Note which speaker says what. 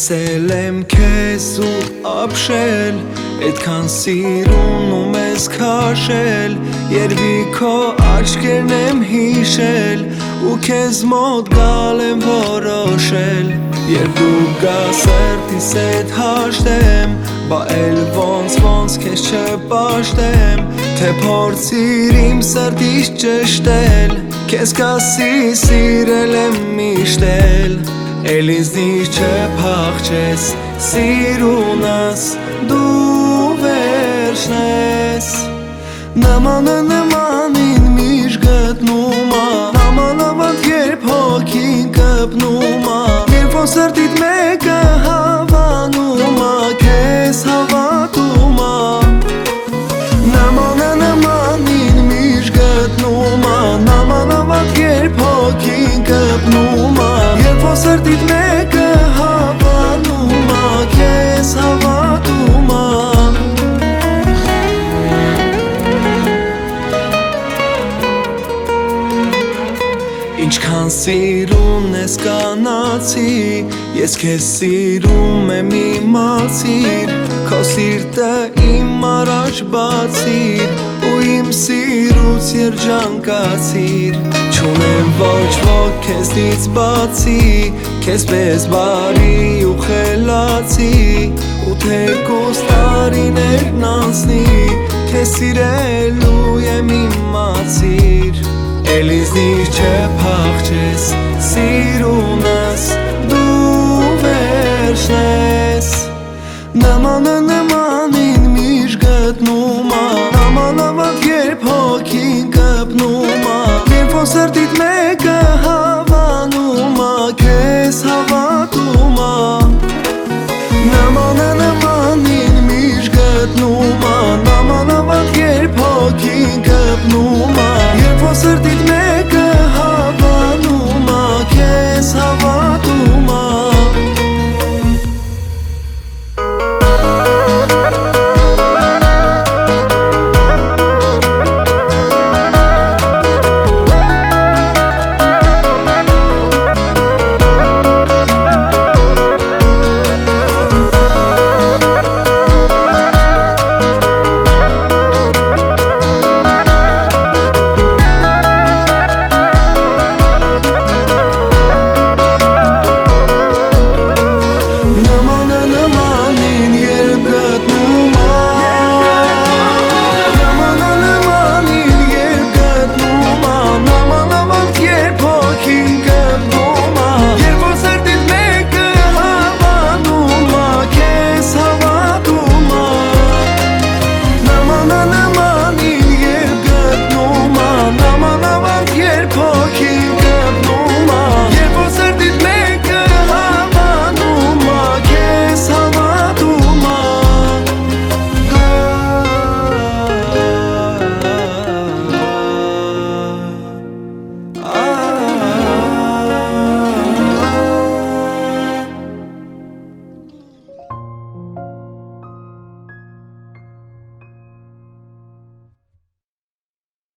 Speaker 1: տեսել եմ քեզ ու ապշել, այդքան սիրուն ու մեզ քաշել, երբի քո աչքերն եմ հիշել, ու քեզ մոտ գալ եմ որոշել, երբ դու գաս սրտիս հետ հաշտեմ, բա էլ ոնց քեզ չպաշտեմ, թե փորձիր իմ սրտից ճշտել, քեզ կասի սիրել եմ միշտ էլ, էլ ինձնից չփախչես, սիրունս դու վերջն ես, նմանին միշտ գտնում ա, նմանավանդ երբ հոգին կպնում ա, երբ որ սրտիդ մեկը հավանում ա, քեզ հավատում ա, նմանին միշտ գտնում ա, նմանավանդ երբ հոգին կպնում ա, երբ որ սրտիդ մեկը հավանում ա, քեզ հավատում ա. Ինչքան սիրուն ես կանացի, ես քեզ սիրում եմ իմացիր, քո սիրտը իմ առաջ բացիր, ու իմ սիրուց երջանկացիր, չունեմ ոչ ոք քեզնից բացի, քեզ պես բարի ու խելացի, ու թեկուզ տարիներն անցնի, քեզ սիրելու եմ իմացիր, էլ ինձնից չփախչես, սիրունս դու վերջն ես, նմանին